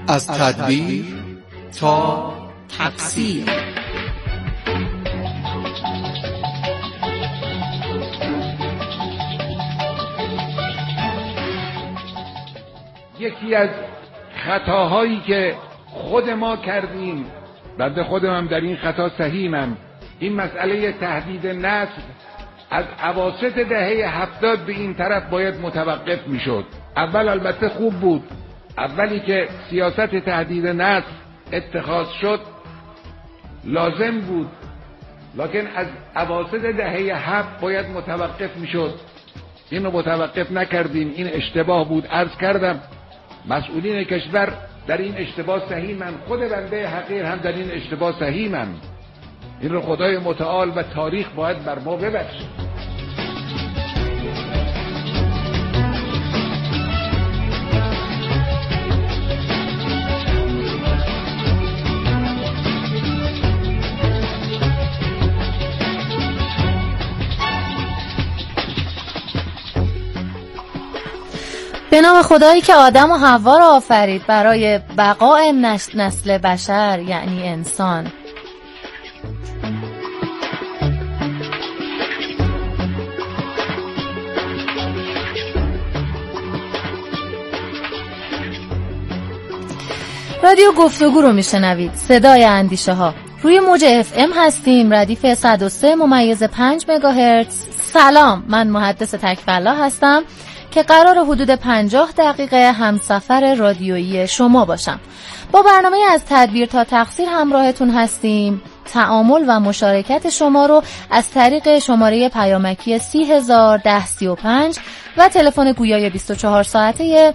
از تدبیر تا تقصیر. یکی از خطاهایی که خود ما کردیم، بنده خودم هم در این خطا سهیمم، این مسئله تهدید نسل از اواسط دهه 70 به این طرف باید متوقف میشد. اول البته خوب بود، اولی که سیاست تهدید نسل اتخاذ شد لازم بود، لکن از اواسط دهه 7 باید متوقف میشد. این رو متوقف نکردیم، این اشتباه بود. عرض کردم مسئولین کشور در این اشتباه سهیمن، خود بنده حقیر هم در این اشتباه سهیمن. این رو خدای متعال و تاریخ باید بر ما ببخشه. به نام خدایی که آدم و حوا را آفرید برای بقای نسل بشر، یعنی انسان. رادیو گفتگو رو میشنوید، صدای اندیشه ها. روی موج FM هستیم، ردیف 103.5 مگاهرتز. سلام، من محدث تکفلا هستم که قرار حدود 50 دقیقه همسفر رادیویی شما باشم. با برنامه از تدبیر تا تقصیر همراهتون هستیم. تعامل و مشارکت شما رو از طریق شماره پیامکی 30105 و تلفن گویای 24 ساعته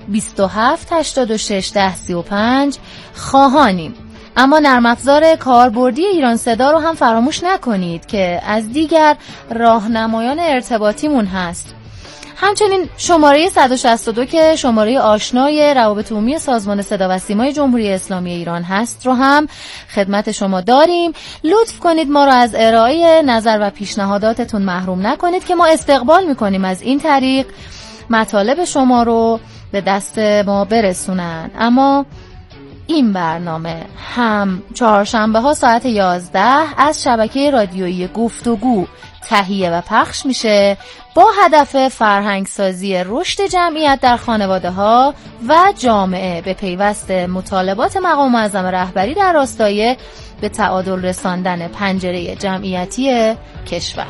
27861035 خواهانیم. اما نرم افزار کاربردی ایران صدا رو هم فراموش نکنید که از دیگر راهنمایان ارتباطیمون هست. همچنین شماره 162 که شماره آشنای روابط عمومی سازمان صدا و سیمای جمهوری اسلامی ایران هست رو هم خدمت شما داریم. لطف کنید ما رو از ارائه نظر و پیشنهاداتتون محروم نکنید که ما استقبال میکنیم از این طریق مطالب شما رو به دست ما برسونن. اما این برنامه هم چهارشنبه ها ساعت 11 از شبکه رادیویی گفتگو تهیه و پخش میشه با هدف فرهنگسازی رشد جمعیت در خانواده ها و جامعه به پیوست مطالبات مقام معظم رهبری در راستای به تعادل رساندن پنجره جمعیتی کشور.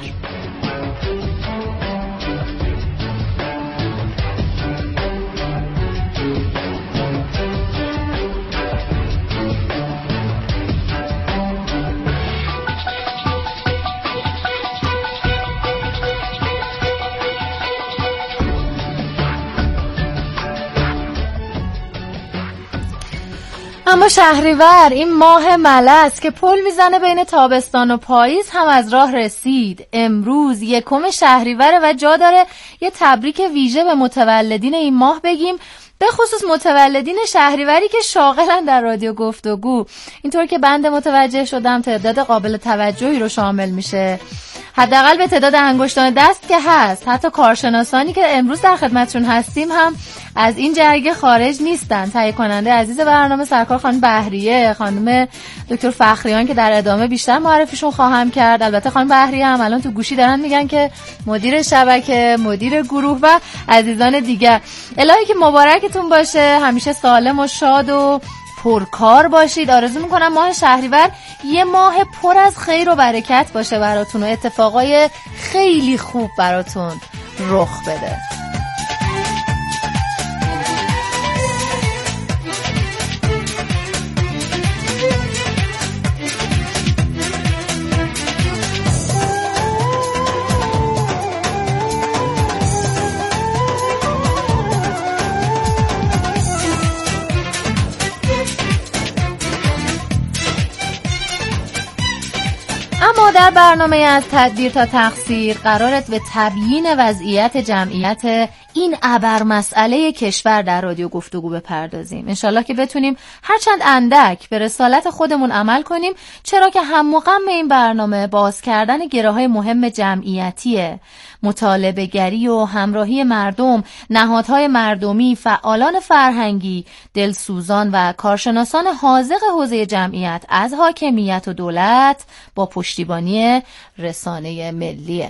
اما شهریور، این ماه ملس که پل میزنه بین تابستان و پاییز، هم از راه رسید. امروز 1 شهریور و جا داره یه تبریک ویژه به متولدین این ماه بگیم، به خصوص متولدین شهریوری که شاغلن در رادیو گفتگو. اینطور که بنده متوجه شدم تعداد قابل توجهی رو شامل میشه، حداقل به تعداد انگشتان دست که هست. حتی کارشناسانی که امروز در خدمتشون هستیم هم از این جرگه خارج نیستن. تهیه کننده عزیز برنامه سرکار خانم بهریه، خانم دکتر فخریان که در ادامه بیشتر معرفیشون خواهم کرد، البته خانم بهریه هم الان تو گوشی دارن میگن که مدیر شبکه، مدیر گروه و عزیزان دیگر. الهی که مبارکتون باشه، همیشه سالم و شاد و پرکار باشید. آرزو میکنم ماه شهریور یه ماه پر از خیر و برکت باشه براتون و اتفاقای خیلی خوب براتون رخ بده. اما در برنامه از تدبیر تا تقصیر قرارت به تبیین وضعیت جمعیت این ابر مسئله کشور در رادیو گفتگو بپردازیم. انشالله که بتونیم هرچند اندک به رسالت خودمون عمل کنیم، چرا که هم مقام این برنامه باز کردن گره‌های مهم جمعیتیه، مطالبه گری و همراهی مردم، نهادهای مردمی، فعالان فرهنگی، دلسوزان و کارشناسان حاذق حوزه جمعیت از حاکمیت و دولت با پشتیبانی رسانه ملیه.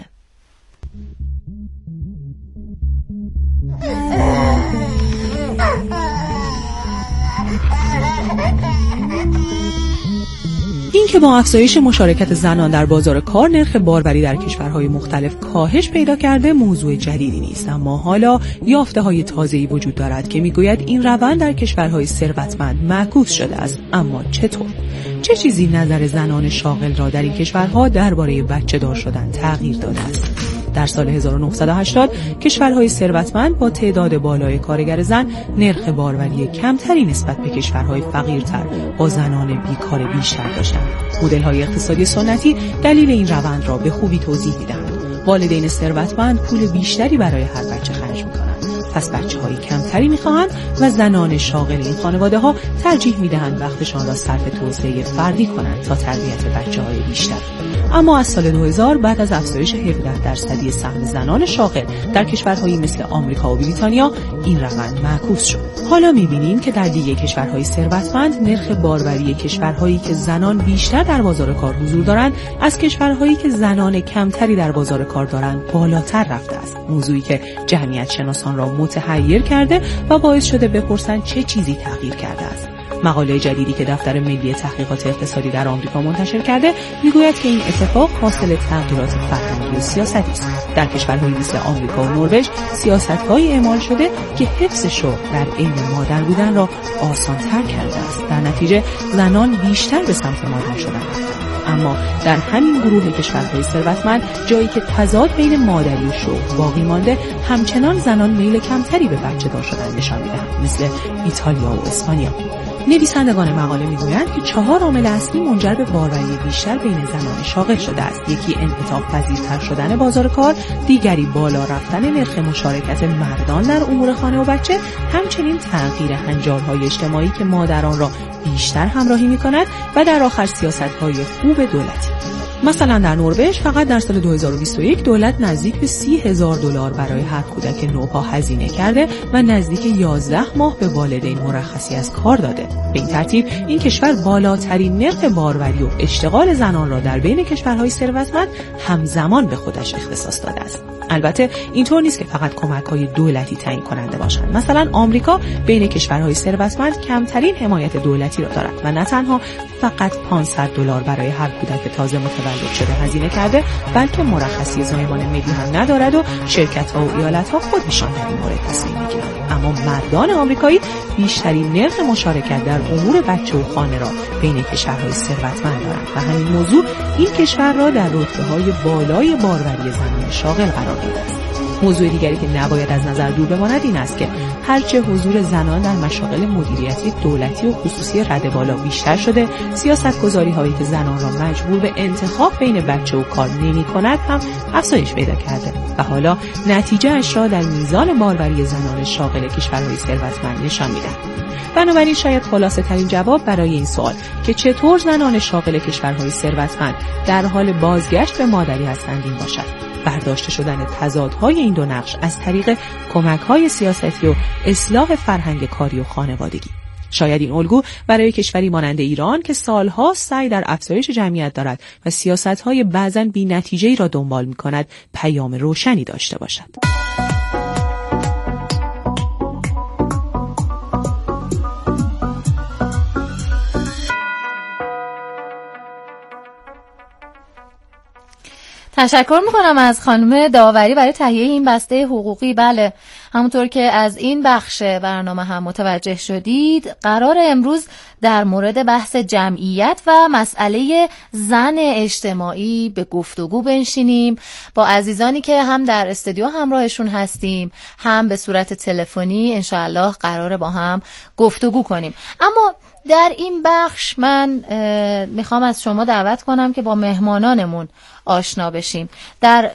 این که با افزایش مشارکت زنان در بازار کار نرخ باربری در کشورهای مختلف کاهش پیدا کرده موضوع جدیدی نیست، اما حالا یافته‌های تازه‌ای وجود دارد که میگوید این روند در کشورهای ثروتمند معکوس شده است. اما چطور؟ چه چیزی نظر زنان شاغل را در این کشورها درباره بچه‌دار شدن تغییر داده است؟ در سال 1980 کشورهای ثروتمند با تعداد بالای کارگر زن نرخ باربری کمتری نسبت به کشورهای فقیرتر با زنان بیکار بیشتر داشتند. مدل‌های اقتصادی سنتی دلیل این روند را به خوبی توضیح می‌دهند. والدین ثروتمند پول بیشتری برای هر بچه خرج می‌کنند، پس بچه‌های کمتری می‌خواهند و زنان شاغل این خانواده‌ها ترجیح می‌دهند وقتشان را صرف توسعه فردی کنند تا تربیت بچه‌های بیشتر. اما از سال 2000 بعد از افزایش 17% سهم زنان شاغل در کشورهایی مثل آمریکا و بریتانیا این روند معکوس شد. حالا می‌بینیم که در لیگ کشورهای ثروتمند نرخ باربری کشورهایی که زنان بیشتر در بازار کار حضور دارند از کشورهایی که زنان کمتری در بازار کار دارند بالاتر رفته است. موضوعی که جمعیت شناسان را متحیر کرده و باعث شده بپرسند چه چیزی تغییر کرده است. مقاله جدیدی که دفتر ملی تحقیقات اقتصادی در آمریکا منتشر کرده میگوید که این اتفاق حاصل تغییرات فرهنگی و سیاستی است. در کشورهایی مثل آمریکا و نروژ سیاست‌هایی اعمال شده که حفظ شغل در عین مادر بودن را آسان‌تر کرده است. در نتیجه زنان بیشتر به سمت مادر شدن رفتند. اما در همین گروه کشورهای ثروتمند جایی که تضاد بین مادری و شغل باقی مانده، همچنان زنان میل کمتری به بچه‌دار شدن نشان می‌دهند، مثل ایتالیا و اسپانیا. نویسندگان مقاله میگویند که 4 عامل اصلی منجر به باربری بیشتر بین زنان شاغل شده است. یکی انعطاف پذیرتر شدن بازار کار، دیگری بالا رفتن نرخ مشارکت مردان در امور خانه و بچه، همچنین تغییر هنجارهای اجتماعی که مادران را بیشتر همراهی می‌کند و در آخر سیاست‌های خوب دولتی. مثلا در نروژ فقط در سال 2021 دولت نزدیک به $30,000 برای هر کودک نوپا هزینه کرده و نزدیک 11 ماه به والدین مرخصی از کار داده. به این ترتیب این کشور بالاترین نرخ باربری و اشتغال زنان را در بین کشورهای ثروتمند همزمان به خودش اختصاص داده است. البته اینطور نیست که فقط کمک‌های دولتی تعیین کننده باشند. مثلا آمریکا بین کشورهای ثروتمند کمترین حمایت دولتی را دارد و نه تنها فقط $500 برای هر کودک تازه متولد شده هزینه کرده، بلکه مرخصی زایمان ملی هم ندارد و شرکت‌ها و ایالت‌ها خودشان در این مورد تصمیم می‌گیرند. اما مردان آمریکایی بیشترین نرخ مشارکت در امور بچه و خانه را بین کشورهای ثروتمند دارند و همین موضوع این کشور را در رتبه‌های بالای باربری زنان شاغل قرار داده است. موضوع دیگری که نباید از نظر دور بماند این است که هرچه حضور زنان در مشاغل مدیریتی دولتی و خصوصی رده بالا بیشتر شده، سیاست‌گذاری‌هایی که زنان را مجبور به انتخاب بین بچه و کار نمی‌کند هم افزایش پیدا کرده و حالا نتیجه اش را در میزان باربری زنان شاغل کشورهای ثروتمند نشان می‌دهد. بنابراین شاید خلاصه ترین جواب برای این سوال که چطور زنان شاغل کشورهای ثروتمند در حال بازگشت به مادری هستند این باشد: برداشته شدن تضادهای این دو نقش از طریق کمک‌های سیاستی و اصلاح فرهنگ کاری و خانوادگی. شاید این الگو برای کشوری مانند ایران که سالها سعی در افزایش جمعیت دارد و سیاست‌های بعضاً بی‌نتیجه‌ای را دنبال می‌کند پیام روشنی داشته باشد. تشکر میکنم از خانم داوری برای تهیه این بسته حقوقی. بله، همونطور که از این بخش برنامه هم متوجه شدید، قرار امروز در مورد بحث جمعیت و مسئله زن اجتماعی به گفتگو بنشینیم با عزیزانی که هم در استودیو همراهشون هستیم، هم به صورت تلفنی انشاءالله قراره با هم گفتگو کنیم. اما در این بخش من میخوام از شما دعوت کنم که با مهمانانمون آشنا بشیم. در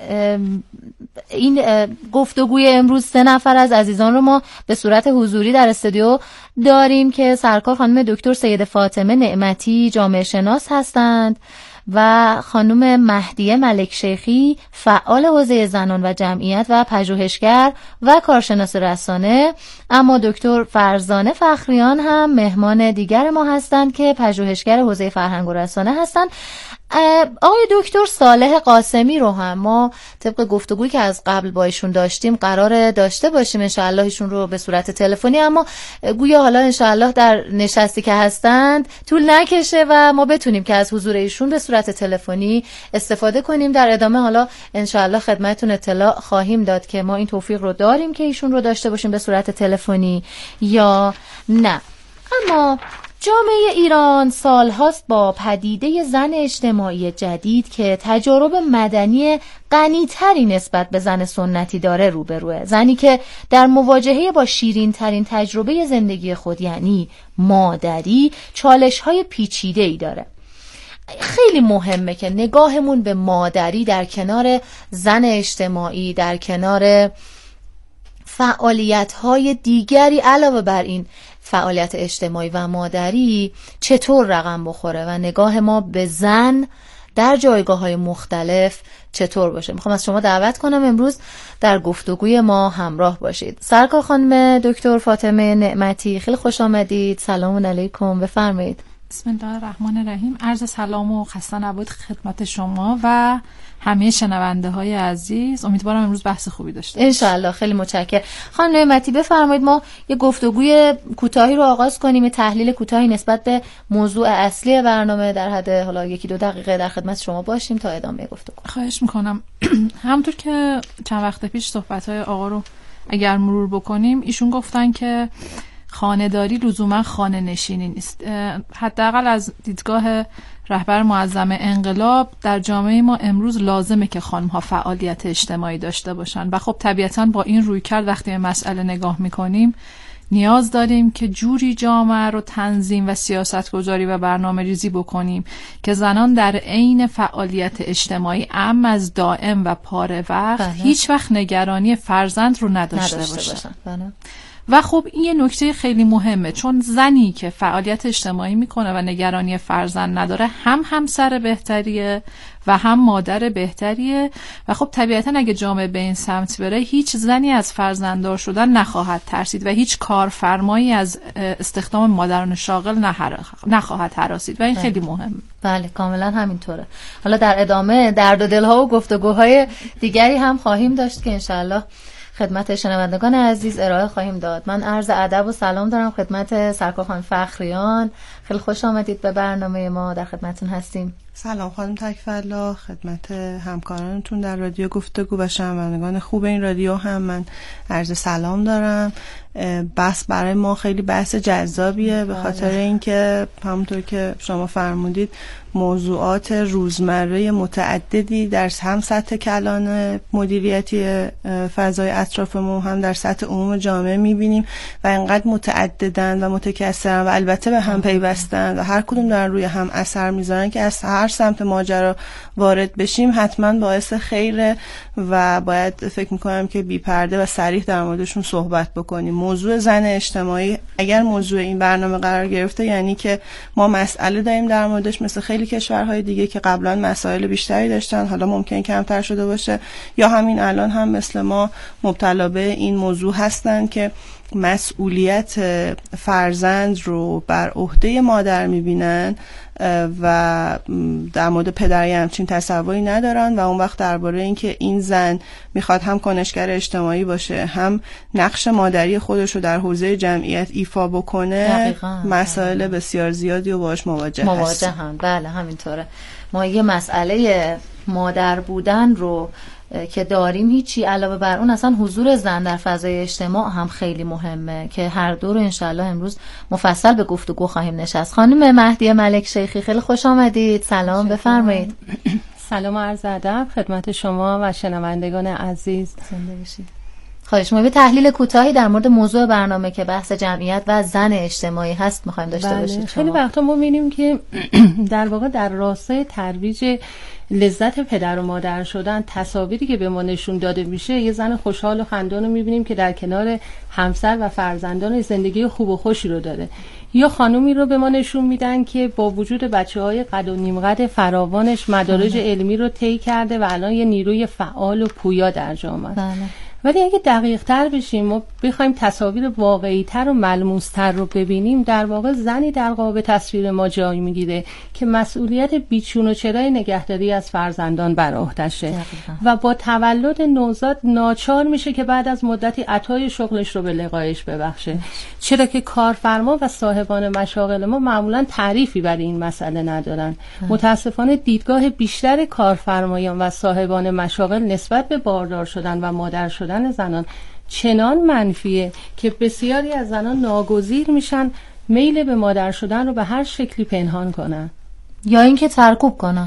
این گفتگوی امروز 3 نفر از عزیزان رو ما به صورت حضوری در استودیو داریم که سرکار خانم دکتر سید فاطمه نعمتی جامعه شناس هستند و خانم مهدیه ملک شیخی فعال حوزه زنان و جمعیت و پژوهشگر و کارشناس رسانه. اما دکتر فرزانه فخریان هم مهمان دیگر ما هستند که پژوهشگر حوزه فرهنگ و رسانه هستند. آقای دکتر صالح قاسمی رو هم ما طبق گفتگویی که از قبل با ایشون داشتیم قرار داشته باشیم انشاءالله ایشون رو به صورت تلفنی، اما گویا حالا انشاءالله در نشستی که هستند طول نکشه و ما بتونیم که از حضور ایشون به صورت تلفنی استفاده کنیم. در ادامه حالا انشاءالله خدمتتون اطلاع خواهیم داد که ما این توفیق رو داریم که ایشون رو داشته باشیم به صورت تلفنی یا نه. اما جامعه ایران سالهاست با پدیده زن اجتماعی جدید که تجارب مدنی غنی‌تری نسبت به زن سنتی داره روبروه. زنی که در مواجهه با شیرین ترین تجربه زندگی خود یعنی مادری چالش‌های پیچیده‌ای داره. خیلی مهمه که نگاهمون به مادری در کنار زن اجتماعی، در کنار فعالیت‌های دیگری علاوه بر این فعالیت اجتماعی و مادری چطور رقم بخوره و نگاه ما به زن در جایگاه‌های مختلف چطور باشه. میخوام از شما دعوت کنم امروز در گفتگوی ما همراه باشید. سرکار خانم دکتر فاطمه نعمتی خیلی خوش آمدید. سلام علیکم، بفرمایید. بسم الله الرحمن الرحیم. عرض سلام و خسته نباشید خدمت شما و همه شنونده های عزیز. امیدوارم امروز بحث خوبی داشته باشیم. انشالله. خیلی متشکرم. خانم نعمتی بفرمایید ما یه گفتگوی کوتاهی رو آغاز کنیم، تحلیل کوتاهی نسبت به موضوع اصلی برنامه در حد حالا 1-2 دقیقه در خدمت شما باشیم تا ادامه گفتگو. خواهش میکنم. همونطور که چند وقت پیش صحبت‌های آقا رو اگر مرور بکنیم، ایشون گفتن که خانه‌داری لزوما خانه نشینی نیست. حداقل از دیدگاه رهبر معظم انقلاب در جامعه ما امروز لازمه که خانم‌ها فعالیت اجتماعی داشته باشن و خب طبیعتاً با این رویکرد وقتی به مسئله نگاه می‌کنیم نیاز داریم که جوری جامعه رو تنظیم و سیاست‌گذاری و برنامه‌ریزی بکنیم که زنان در عین فعالیت اجتماعی اعم از دائم و پاره وقت هیچ وقت نگرانی فرزند رو نداشته باشن. و خب این یه نکته خیلی مهمه، چون زنی که فعالیت اجتماعی میکنه و نگرانی فرزند نداره هم همسر بهتریه و هم مادر بهتریه و خب طبیعتا اگه جامعه به این سمت بره هیچ زنی از فرزنددار شدن نخواهد ترسید و هیچ کارفرمایی از استخدام مادران شاغل نخواهد هراسید و این خیلی مهمه. بله کاملا همینطوره. حالا در ادامه درد و دلها و گفتگوهای دیگری هم خواهیم داشت که انشالله خدمت شنوندگان عزیز ارائه خواهیم داد. من عرض ادب و سلام دارم خدمت سرکار خانم فخریان. خیلی خوش آمدید به برنامه ما، در خدمتتون هستیم. سلام خانم تکفلا، خدمت همکارانتون در رادیو گفتگو و شنوندگان خوب این رادیو هم من عرض سلام دارم. بحث برای ما خیلی بحث جذابیه به خاطر اینکه همونطور که شما فرمودید موضوعات روزمره متعددی در هم سطح کلان مدیریتی فضای اطرافمون هم در سطح عموم جامعه میبینیم و اینقدر متعددن و متکثرن و البته به هم پیوستن و هر کدوم دارن روی هم اثر میذارن که از هر سمت ماجرا وارد بشیم حتما باعث خیره و باید فکر میکنم که بی پرده و صریح در موردشون صحبت بکنیم. موضوع زن اجتماعی اگر موضوع این برنامه قرار گرفته یعنی که ما مسئله داریم در موردش، مثل خیلی کشورهای دیگه که قبلا مسائل بیشتری داشتن حالا ممکن کمتر شده باشه یا همین الان هم مثل ما مبتلا به این موضوع هستن که مسئولیت فرزند رو بر عهده مادر میبینن و در مورد پدری همچین تصوری ندارن و اون وقت درباره اینکه این زن میخواد هم کنشگر اجتماعی باشه هم نقش مادری خودش رو در حوزه جمعیت ایفا بکنه مسائل بسیار زیادی و باهاش مواجه هم. بله همینطوره. ما یه مسئله مادر بودن رو که داریم هیچی علاوه بر اون اصلا حضور زن در فضای اجتماع هم خیلی مهمه که هر دو رو انشالله امروز مفصل به گفتگو خواهیم نشست. خانم مهدیه ملک شیخی خیلی خوش آمدید. سلام بفرمایید. سلام و عرض ادب خدمت شما و شنوندگان عزیز. زنده باشید. خواهش می‌کنم. تحلیل کوتاهی در مورد موضوع برنامه که بحث جمعیت و زن اجتماعی هست می‌خوایم داشته باشید. خیلی وقتا ما می‌بینیم که در واقع در راستای ترویج لذت پدر و مادر شدن، تصاویری که به ما نشون داده میشه، یه زن خوشحال و خندان رو می‌بینیم که در کنار همسر و فرزندان زندگی خوب و خوشی رو داره، یا خانومی رو به ما نشون میدن که با وجود بچه‌های قد و نیم قد فراوانش مدارج علمی رو طی کرده و الان یه نیروی فعال و پویا در جامعه. ولی اگه دقیق تر بشیم و بخوایم تصاویر واقعی تر و ملموس تر رو ببینیم، در واقع زنی در قالب تصویر ما جای میگیره که مسئولیت بیچون و چرای نگهداری از فرزندان بر عهده‌شه و با تولد نوزاد ناچار میشه که بعد از مدتی عطای شغلش رو به لقایش ببخشه، چرا که کارفرما و صاحبان مشاغل ما معمولا تعریفی برای این مسئله ندارن. متاسفانه دیدگاه بیشتر کارفرمایان و صاحبان مشاغل نسبت به باردار شدن و مادر شدن زنان چنان منفیه که بسیاری از زنان ناگزیر میشن میل به مادر شدن رو به هر شکلی پنهان کنن یا اینکه ترکوب کنن.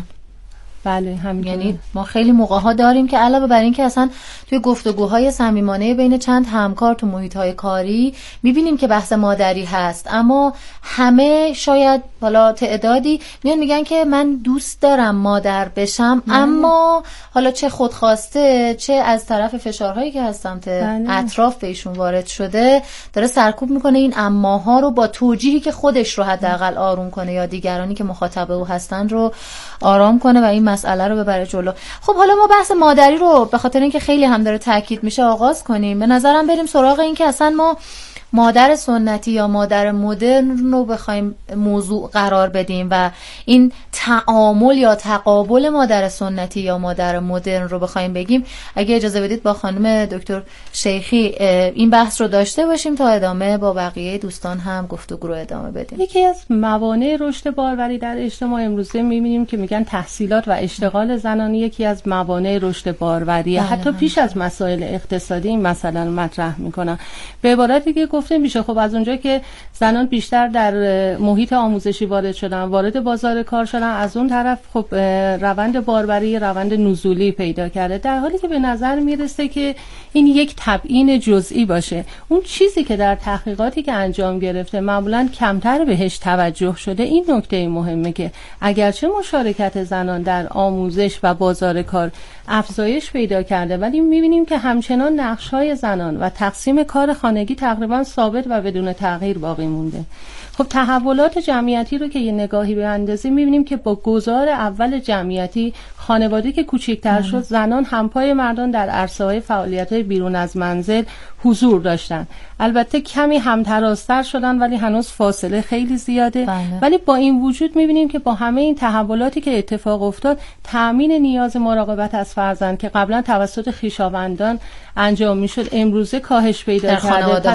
بله همین. یعنی ما خیلی موقع‌ها داریم که علاوه بر این که اصلا توی گفتگوهای صمیمانه بین چند همکار تو محیط‌های کاری می‌بینیم که بحث مادری هست، اما همه شاید حالا تعدادی میان میگن که من دوست دارم مادر بشم، اما حالا چه خودخواسته چه از طرف فشارهایی که از سمت اطراف بهشون وارد شده داره سرکوب میکنه این اماها رو با توجیهی که خودش رو حداقل آروم کنه یا دیگرانی که مخاطب او هستن رو آرام کنه و این مسئله رو ببره جلو. خب حالا ما بحث مادری رو به خاطر اینکه خیلی هم داره تاکید میشه آغاز کنیم. به نظرم بریم سراغ این که اصلا ما مادر سنتی یا مادر مدرن رو بخوایم موضوع قرار بدیم و این تعامل یا تقابل مادر سنتی یا مادر مدرن رو بخوایم بگیم، اگه اجازه بدید با خانم دکتر شیخی این بحث رو داشته باشیم تا ادامه با بقیه دوستان هم گفتگو رو ادامه بدیم. یکی از موانع رشد باروری در اجتماع امروزه می‌بینیم که میگن تحصیلات و اشتغال زنان یکی از موانع رشد باروری، حتی پیش از مسائل اقتصادی این مسئله رو مطرح میکنن. به عبارت دیگه گفته میشه خب از اونجا که زنان بیشتر در محیط آموزشی وارد شدن، وارد بازار کار شدن، از اون طرف خب روند باروری روند نزولی پیدا کرده، در حالی که به نظر میرسه که این یک تبیین جزئی باشه. اون چیزی که در تحقیقاتی که انجام گرفته معمولاً کمتر بهش توجه شده، این نکته مهمه که اگرچه مشارکت زنان در آموزش و بازار کار افزایش پیدا کرده، ولی می‌بینیم که همچنان نقش‌های زنان و تقسیم کار خانگی تقریباً ثابت و بدون تغییر باقی مونده. خب تحولات جمعیتی رو که یه نگاهی بندازیم می‌بینیم که با گذار اول جمعیتی خانواده که کوچکتر شد، زنان همپای مردان در عرصه‌های فعالیت‌های بیرون از منزل حضور داشتن. البته کمی همترازتر شدن ولی هنوز فاصله خیلی زیاده. ولی با این وجود می‌بینیم که با همه این تحولاتی که اتفاق افتاد، تأمین نیاز مراقبت از فرزند که قبلا توسط خویشاوندان انجام می‌شد امروزه کاهش پیدا کرده.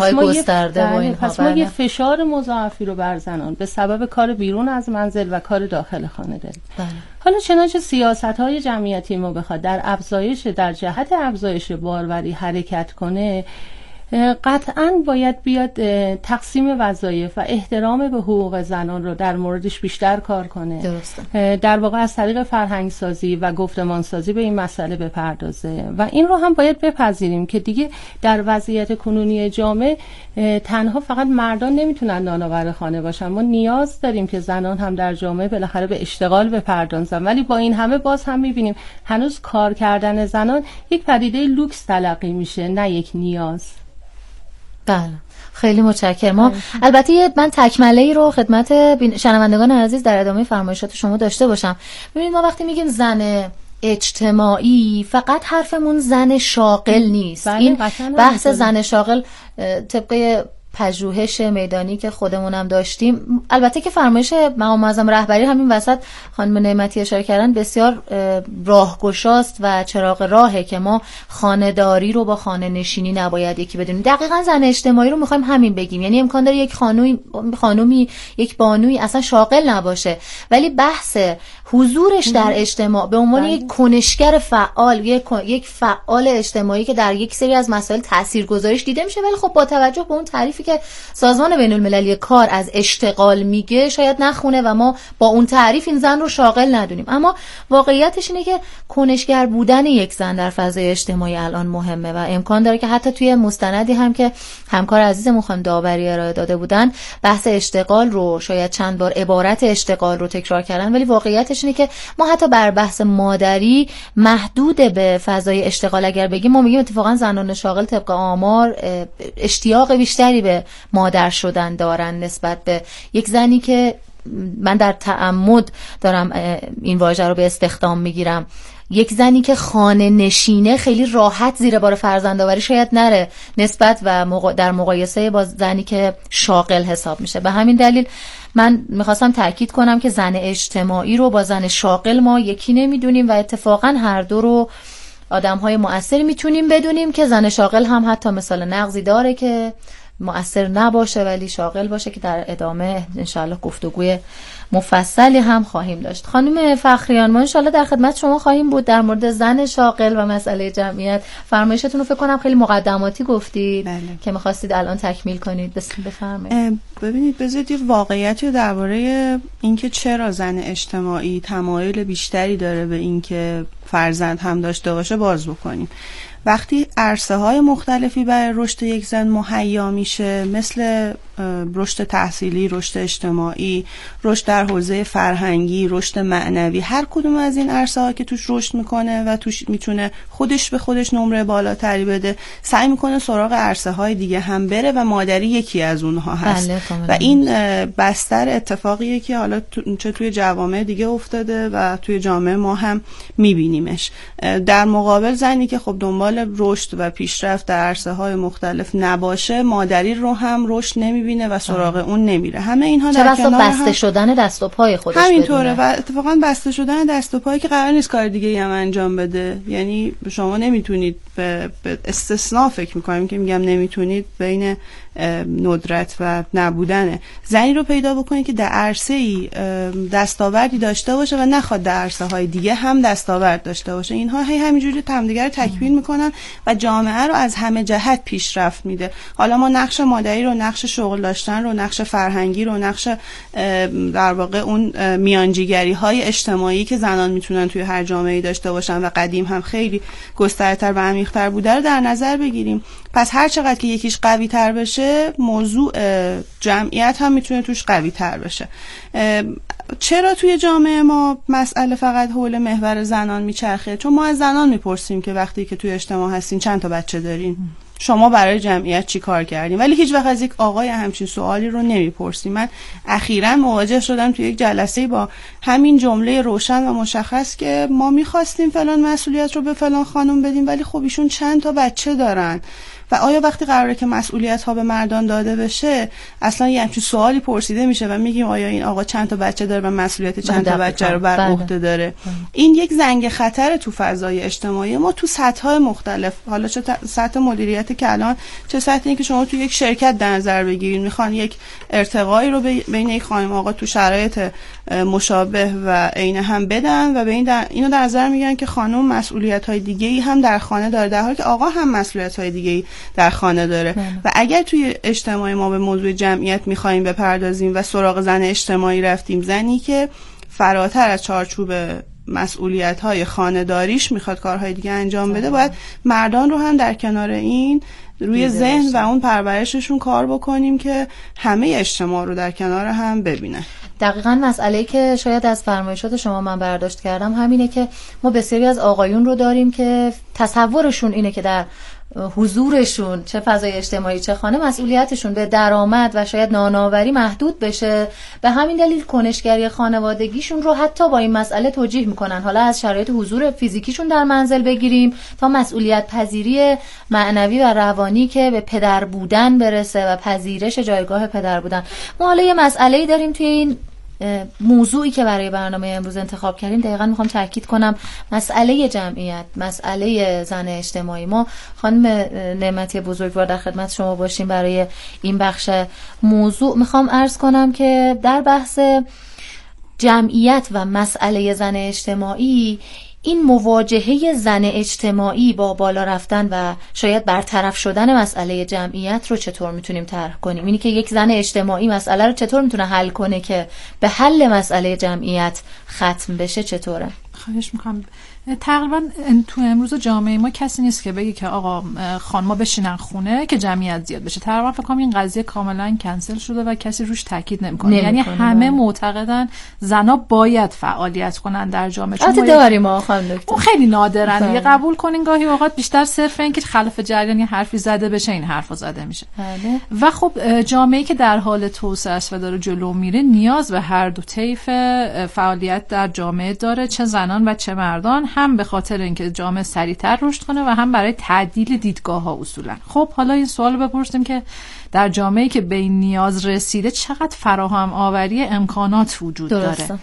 پس ما یه فشار مضاعفی رو بر زنان به سبب کار بیرون از منزل و کار داخل خانه داریم. حالا چنانچه سیاست‌های جمعیتی ما بخواد در جهت افزایش باروری حرکت کنه، قطعاً باید بیاد تقسیم وظایف و احترام به حقوق زنان رو در موردش بیشتر کار کنه. درسته. در واقع از طریق فرهنگسازی و گفتمانسازی به این مسئله بپردازه و این رو هم باید بپذیریم که دیگه در وضعیت کنونی جامعه تنها فقط مردان نمیتونن نانآور خانه باشن. ما نیاز داریم که زنان هم در جامعه بالاخره به اشتغال بپردازن، ولی با این همه باز هم میبینیم هنوز کار کردن زنان یک پدیده لوکس تلقی میشه، نه یک نیاز. بله خیلی متشکرم. البته من تکمله‌ای رو خدمت شنوندگان عزیز در ادامه فرمایشات شما داشته باشم. ببینید ما وقتی میگیم زن اجتماعی فقط حرفمون زن شاغل نیست. این بحث زن شاغل طبق پژوهش میدانی که خودمونم داشتیم، البته که فرمایش مقام معظم رهبری همین وسط خانم نعمتی اشاره کردن بسیار راهگشاست و چراغ راهه که ما خانه‌داری رو با خانه نشینی نباید یکی بدونیم. دقیقاً زن اجتماعی رو میخوایم همین بگیم، یعنی امکان داره یک خانومی یک بانوی اصلا شاغل نباشه، ولی بحث حضورش در اجتماع به عنوان یک کنشگر فعال، یک فعال اجتماعی که در یک سری از مسائل تاثیرگذاریش دیده میشه، ولی خب با توجه به اون تعریفی تعریفی که سازمان بین المللی کار از اشتغال میگه شاید نخونه و ما با اون تعریف این زن رو شاغل ندونیم، اما واقعیتش اینه که کنشگر بودن یک زن در فضای اجتماعی الان مهمه و امکان داره که حتی توی مستندی هم که همکار عزیزمون خانم داوری ارائه داده بودن بحث اشتغال رو شاید چند بار عبارت اشتغال رو تکرار کردن، ولی واقعیتش اینه که ما حتی بر بحث مادری محدود به فضای اشتغال اگر بگیم، ما میگیم اتفاقا زنان شاغل طبق آمار اشتیاق بیشتری به مادر شدن دارن نسبت به یک زنی که من در تعمد دارم این واژه رو به استخدام میگیرم، یک زنی که خانه نشینه خیلی راحت زیر بار فرزندآوری شاید نره نسبت و در مقایسه با زنی که شاغل حساب میشه. به همین دلیل من میخواستم تاکید کنم که زن اجتماعی رو با زن شاغل ما یکی نمیدونیم و اتفاقا هر دو رو آدم‌های مؤثری میتونیم بدونیم که زن شاغل هم حتی مثال نقضی داره که مؤثر نباشه ولی شاغل باشه که در ادامه انشالله گفتگوی مفصلی هم خواهیم داشت. خانم فخریان ما انشالله در خدمت شما خواهیم بود در مورد زن شاغل و مسئله جمعیت. فرمایشتون رو فکر کنم خیلی مقدماتی گفتید که می‌خواستید الان تکمیل کنید. بفرمایید. ببینید بذارید یه واقعیتی درباره اینکه چرا زن اجتماعی تمایل بیشتری داره به اینکه فرزند هم داشته باشه باز بکنیم. وقتی عرصه‌های مختلفی برای رشد یک زن مهیا میشه، مثل رشد تحصیلی، رشد اجتماعی، رشد در حوزه فرهنگی، رشد معنوی، هر کدوم از این عرصه‌ها که توش رشد میکنه و توش میتونه خودش به خودش نمره بالاتری بده، سعی میکنه سراغ عرصه‌های دیگه هم بره و مادری یکی از اونها هست. و این بستر اتفاقیه که حالا چه توی جوامع دیگه افتاده و توی جامعه ما هم میبینیمش. در مقابل زنی که خب دنبال رشد و پیشرفت در عرصه‌های مختلف نباشه، مادری رو هم رشد نمیبینه و سراغ اون نمیره. همه اینها در کنار هم بسته شدن دست و پای خودش همینطوره و اتفاقا بسته شدن دست و پایی که قرار نیست کار دیگه هم انجام بده. یعنی شما نمیتونید به استثناء فکر میکنیم که میگم نمیتونید بین ندرت و نبودن زنی رو پیدا بکنید که در عرصه‌ای دستاوردی داشته باشه و نخواد در عرصه‌های دیگه هم دستاورد داشته باشه. اینها همینجوری همدیگه رو تکمیل میکنن و جامعه رو از همه جهت پیشرفت میده. حالا ما نقش مادری رو، نقش شغل داشتن رو، نقش فرهنگی رو، نقش در واقع اون میانجیگری‌های اجتماعی که زنان میتونن توی هر جامعه‌ای داشته باشن و قدیم هم خیلی گسترتر و عمیق‌تر بوده رو در نظر بگیریم. پس هر چقدر که یکیش قوی تر بشه، موضوع جمعیت هم میتونه توش قوی تر بشه. چرا توی جامعه ما مسئله فقط حول محور زنان میچرخه؟ چون ما از زنان میپرسیم که وقتی که توی اجتماع هستین چند تا بچه دارین؟ شما برای جمعیت چی کار کردین؟ ولی هیچ وقت از یک آقای همچین سوالی رو نمیپرسیم. من اخیراً مواجه شدم توی یک جلسه با همین جمله روشن و مشخص که ما میخواستیم فلان مسئولیت رو به فلان خانم بدیم ولی خب ایشون چند تا بچه دارن و آیا وقتی قراره که مسئولیت ها به مردان داده بشه اصلا یه همچین سوالی پرسیده میشه و میگیم آیا این آقا چند تا بچه داره و مسئولیت چند تا بچه رو بر عهده داره؟ این یک زنگ خطر تو فضای اجتماعی ما تو سطح‌های مختلف، حالا چه سطح مدیریت کلان، چه سطح این که شما تو یک شرکت در نظر بگیرید میخوان یک ارتقایی رو بین یک خانم آقا تو شرایط مشابه و عین هم بدن و به اینو در نظر میگیرن که خانم مسئولیت‌های دیگه‌ای هم در خانه داره در حالی که آقا هم مسئولیت‌های دیگه‌ای در خانه داره. و اگر توی اجتماع ما به موضوع جمعیت می‌خوایم بپردازیم و سراغ زن اجتماعی رفتیم، زنی که فراتر از چارچوب مسئولیت‌های خانه‌داریش میخواد کارهای دیگه انجام بده، باید مردان رو هم در کنار این روی ذهن و اون پرورششون کار بکنیم که همه اجتماع رو در کنار هم ببینن. دقیقاً مسئله‌ای که شاید از فرمایشات شما من برداشت کردم همینه که ما بسیاری از آقایون رو داریم که تصورشون اینه که در حضورشون چه فضای اجتماعی چه خانه مسئولیتشون به درآمد و شاید نانآوری محدود بشه. به همین دلیل کنشگری خانوادگیشون رو حتی با این مسئله توجیه میکنن، حالا از شرایط حضور فیزیکیشون در منزل بگیریم تا مسئولیت پذیری معنوی و روانی که به پدر بودن برسه و پذیرش جایگاه پدر بودن. ما حالا یه مسئله‌ای داریم توی این موضوعی که برای برنامه امروز انتخاب کردیم. دقیقاً میخوام تاکید کنم مسئله جمعیت، مسئله زن اجتماعی. ما خانم نعمتی بزرگوار در خدمت شما باشیم برای این بخش موضوع. میخوام عرض کنم که در بحث جمعیت و مسئله زن اجتماعی این مواجهه زن اجتماعی با بالا رفتن و شاید برطرف شدن مسئله جمعیت رو چطور میتونیم طرح کنیم؟ اینی که یک زن اجتماعی مسئله رو چطور میتونه حل کنه که به حل مسئله جمعیت ختم بشه چطوره؟ خواهش میکنم. تقریبا تو امروز جامعه ما کسی نیست که بگه که آقا خانم‌ها بشینن خونه که جمعیت زیاد بشه. تقریبا فکر کنم این قضیه کاملا کنسل شده و کسی روش تاکید نمیکنه. یعنی همه معتقدن زنا باید فعالیت کنن در جامعه. چون داریم ما خانم دکتر خیلی نادرن دیگه قبول کنین، گاهی اوقات بیشتر صرف این که خلاف جریان حرفی زده بشه این حرفو زده میشه. و خب جامعه‌ای که در حال توسعه است و داره جلو میره نیاز به هر دو طیف فعالیت در جامعه داره، چه زنان و چه مردان، هم به خاطر اینکه جامعه سریعتر رشد کنه و هم برای تعدیل دیدگاه‌ها اصولا. خب حالا این سوال بپرسیم که در جامعه‌ای که به این نیاز رسیده چقدر فراهم آوری امکانات وجود داره؟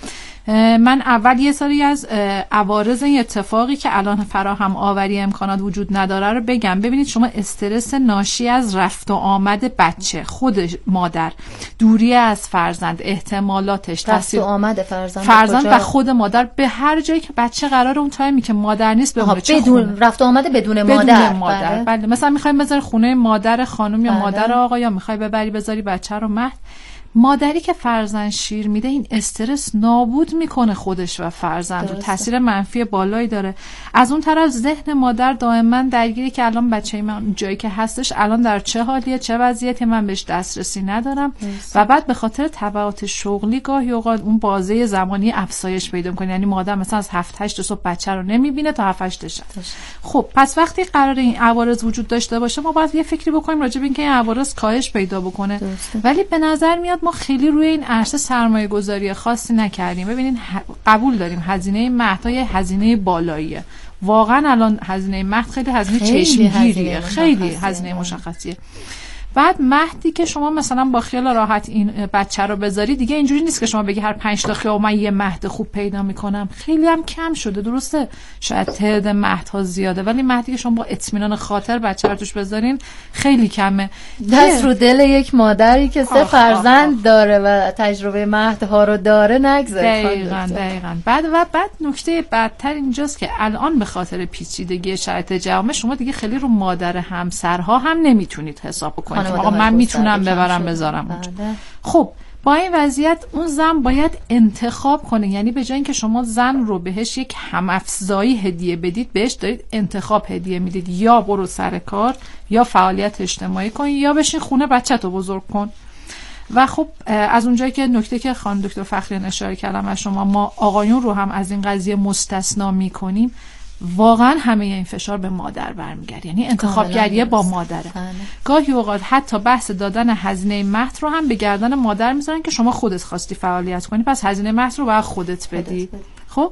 من اول یه سری از عوارض این اتفاقی که الان فراهم آوری امکانات وجود نداره رو بگم. ببینید شما استرس ناشی از رفت و آمد بچه، خود مادر، دوری از فرزند، احتمالاتش، رفت و آمد فرزند و خود مادر به هر جایی که بچه قراره اون تایمی که مادر نیست بمونه. بدون رفت و آمد بدون مادر. بله. مثلا میخوایم بذاری خونه مادر خانم یا مادر آقا، یا میخوای بذاری بچه رو مهد. مادری که فرزند شیر میده این استرس نابود میکنه خودش و فرزند رو، تاثیر منفی بالایی داره. از اون طرف ذهن مادر دائما درگیری که الان بچه من جایی که هستش الان در چه حالیه، چه وضعیتی، من بهش دسترسی ندارم. و بعد به خاطر تبعات شغلی گاهی اوقات اون بازه زمانی افزایش پیدا میکنه. یعنی مادر مثلا از 7-8 صبح بچه رو نمیبینه تا 7-8 شب. خب پس وقتی قرار این عوارض وجود داشته باشه ما باید یه فکری بکنیم راجع به اینکه این عوارض کاهش پیدا بکنه. ولی به نظر میاد ما خیلی روی این عرصه سرمایه گذاری خاصی نکردیم. ببینید قبول داریم هزینه مهد هزینه بالاییه، واقعا الان هزینه مهد خیلی هزینه چشمگیریه، خیلی هزینه مشخصیه. بعد مهدی که شما مثلا با خیال راحت این بچه رو بذاری دیگه اینجوری نیست که شما بگی هر 5 تا خیابون من یه مهد خوب پیدا میکنم. خیلی هم کم شده، درسته شاید تعداد مهدها زیاده ولی مهدی که شما با اطمینان خاطر بچه رو توش بذارین خیلی کمه. دست رو دل یک مادری که 3 فرزند داره و تجربه مهدها رو داره نگذاره. دقیقاً. بعد نکته بدتر اینجاست که الان به خاطر پیچیدگی شرایط جامعه شما دیگه خیلی رو مادر همسرها هم نمیتونید حساب کنید. آقا من میتونم ببرم بذارم اونجا. خب با این وضعیت اون زن باید انتخاب کنه. یعنی به جای اینکه شما زن رو بهش یک همافزایی هدیه بدید بهش دارید انتخاب هدیه میدید. یا برو سر کار، یا فعالیت اجتماعی کن، یا بشین خونه بچه‌تو بزرگ کن. و خب از اونجایی که نکته که خانم دکتر فخریان اشاره کردم از شما ما آقایون رو هم از این قضیه مستثنا میکنیم، واقعا همه این فشار به مادر برمیگرده. یعنی انتخابگریه با مادره. گاهی اوقات حتی بحث دادن هزینه مهد رو هم به گردن مادر میذارن که شما خودت خواستی فعالیت کنی پس هزینه مهد رو باید خودت بدی. خب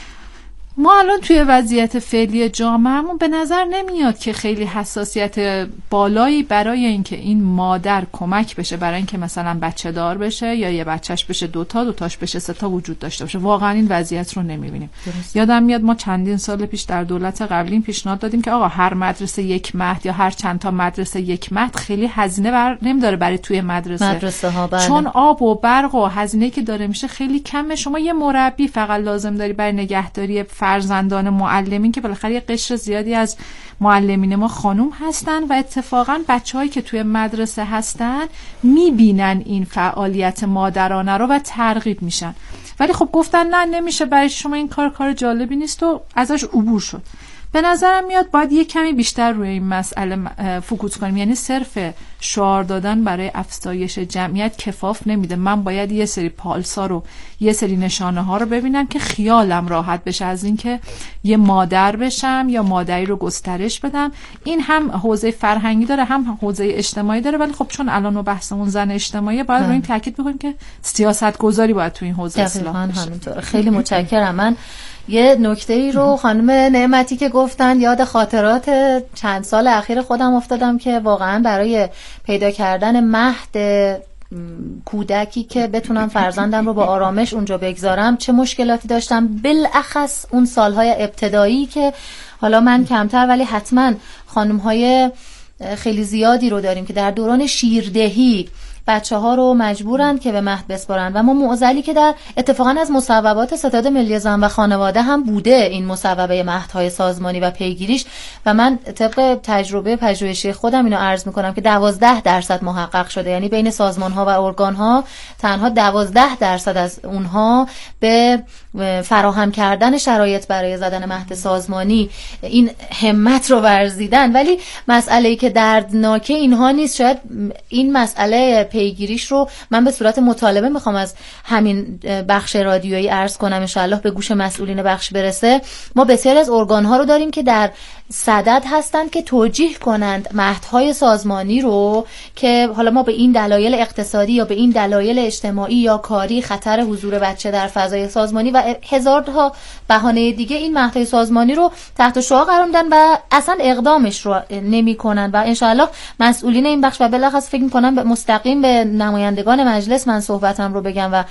ما الان توی وضعیت فعلی جامعهمون به نظر نمیاد که خیلی حساسیت بالایی برای اینکه این مادر کمک بشه برای اینکه مثلا بچه دار بشه یا یه بچهش بشه 2 تا 2 تاش بشه 3 تا وجود داشته باشه. واقعا این وضعیت رو نمیبینیم. یادم میاد ما چندین سال پیش در دولت قبلی پیشنهاد دادیم که آقا هر مدرسه یک مهد یا هر چند تا مدرسه یک مهد خیلی هزینه نمیداره برای توی مدرسه ها چون آب و برق و هزینه‌ای که داره میشه خیلی کمه. شما یه مربی فقط لازم داری برای نگهداری فرزندان معلمین که بالاخره یه قشر زیادی از معلمین ما خانوم هستن و اتفاقا بچه‌هایی که توی مدرسه هستن میبینن این فعالیت مادرانه رو و ترغیب میشن. ولی خب گفتن نه نمیشه برای شما این کار جالبی نیست و ازش عبور شد. به نظرم میاد باید یه کمی بیشتر روی این مسئله فوکوس کنیم. یعنی صرف شعار دادن برای افزایش جمعیت کفاف نمیده. من باید یه سری پالسا رو یه سری نشانه ها رو ببینم که خیالم راحت بشه از اینکه یه مادر بشم یا مادری رو گسترش بدم. این هم حوزه فرهنگی داره هم حوزه اجتماعی داره ولی خب چون الان ما بحثمون زن اجتماعی باید روی این تاکید بکنیم که سیاست گذاری باید تو این حوزه اصلاح بشه. خیلی متشکرم. من یه نکته‌ای رو خانم نعمتی که گفتن یاد خاطرات چند سال اخیر خودم افتادم که واقعا برای پیدا کردن مهد کودکی که بتونم فرزندم رو با آرامش اونجا بگذارم چه مشکلاتی داشتم، بالاخص اون سالهای ابتدایی که حالا من کمتر ولی حتما خانم‌های خیلی زیادی رو داریم که در دوران شیردهی بچه‌ها رو مجبورن که به مهد بسپارن و ما معضلی که در اتفاقا از مصوبات ستاد ملی زن و خانواده هم بوده این مصوبه مهدهای سازمانی و پیگیریش و من طبق تجربه پژوهشی خودم اینو عرض میکنم که 12% محقق شده، یعنی بین سازمان‌ها و ارگان‌ها تنها 12% از اونها به فراهم کردن شرایط برای زدن مهد سازمانی این همت رو ورزیدن. ولی مسئله‌ای که دردناکه اینها نیست. شاید این مسئله پیگیریش رو من به صورت مطالبه میخوام از همین بخش رادیویی عرض کنم، ان شاءالله به گوش مسئولین بخش برسه. ما بسیار از ارگان‌ها رو داریم که در صدد هستند که توجیه کنند مهدهای سازمانی رو که حالا ما به این دلایل اقتصادی یا به این دلایل اجتماعی یا کاری خطر حضور بچه در فضای سازمانی و هزار تا بهانه دیگه این مهدهای سازمانی رو تحت شعاع قرار میدن و اصلا اقدامش رو نمی‌کنن و انشاءالله مسئولین این بخش و بالاخص فکر می‌کنم به مستقیم به نمایندگان مجلس من صحبتم رو بگم و